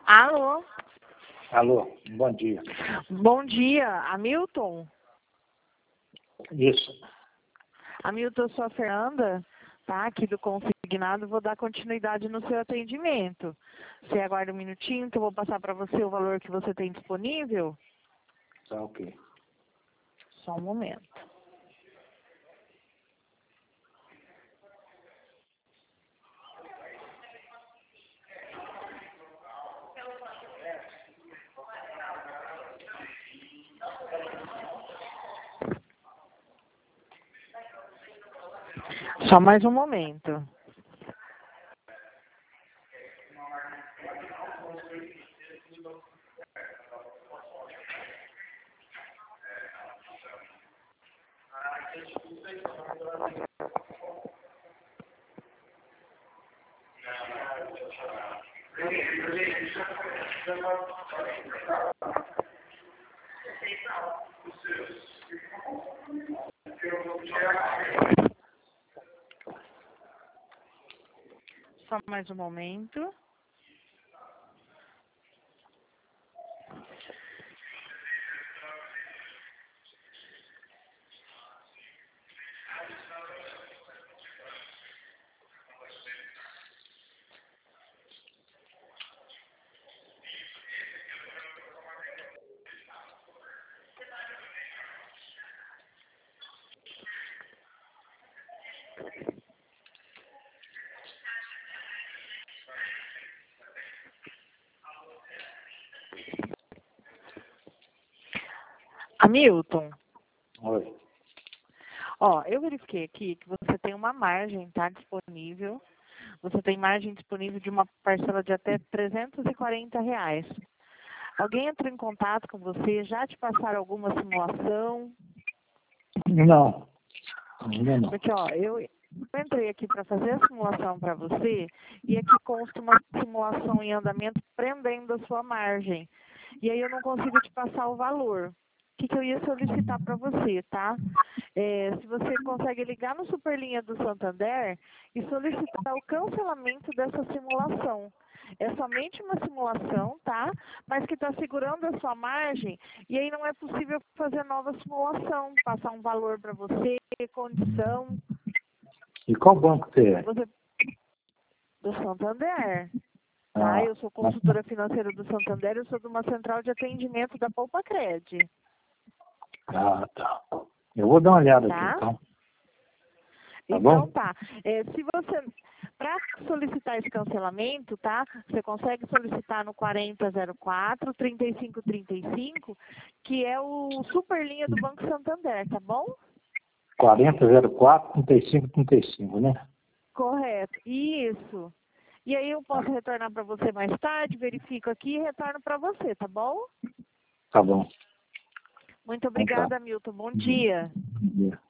Alô? Alô, bom dia. Bom dia, Hamilton? Isso. Hamilton, eu sou a Fernanda, tá? Aqui do Consignado, vou dar continuidade no seu atendimento. Você aguarda um minutinho que eu vou passar para você o valor que você tem disponível? Tá ok. Só um momento. Só mais um momento. Só mais um momento. Hamilton, Oi. ó, eu verifiquei aqui que você tem uma margem, tá, disponível. Você tem margem disponível de uma parcela de até R$ 340. Alguém entrou em contato com você? Já te passaram alguma simulação? Não, ainda não. Porque, ó, eu entrei aqui para fazer a simulação para você e aqui consta uma simulação em andamento prendendo a sua margem. E aí eu não consigo te passar o valor. O que eu ia solicitar para você, tá? Se você consegue ligar no Superlinha do Santander e solicitar o cancelamento dessa simulação. É somente uma simulação, tá? Mas que está segurando a sua margem e aí não é possível fazer nova simulação, passar um valor para você, condição. E qual banco você é? Você, do Santander, tá? Ah, Eu sou consultora financeira do Santander, eu sou de uma central de atendimento da Poupa Cred, tá. Eu vou dar uma olhada aqui, tá? então. Tá Então bom? tá. Se você, para solicitar esse cancelamento, tá? Você consegue solicitar no 4004-3535, que é o Superlinha do Banco Santander, tá bom? 4004-3535, né? Correto. Isso. E aí eu posso retornar para você mais tarde, verifico aqui e retorno para você, tá bom? Tá bom. Muito Então tá. obrigada, Milton. Bom dia. Bom dia.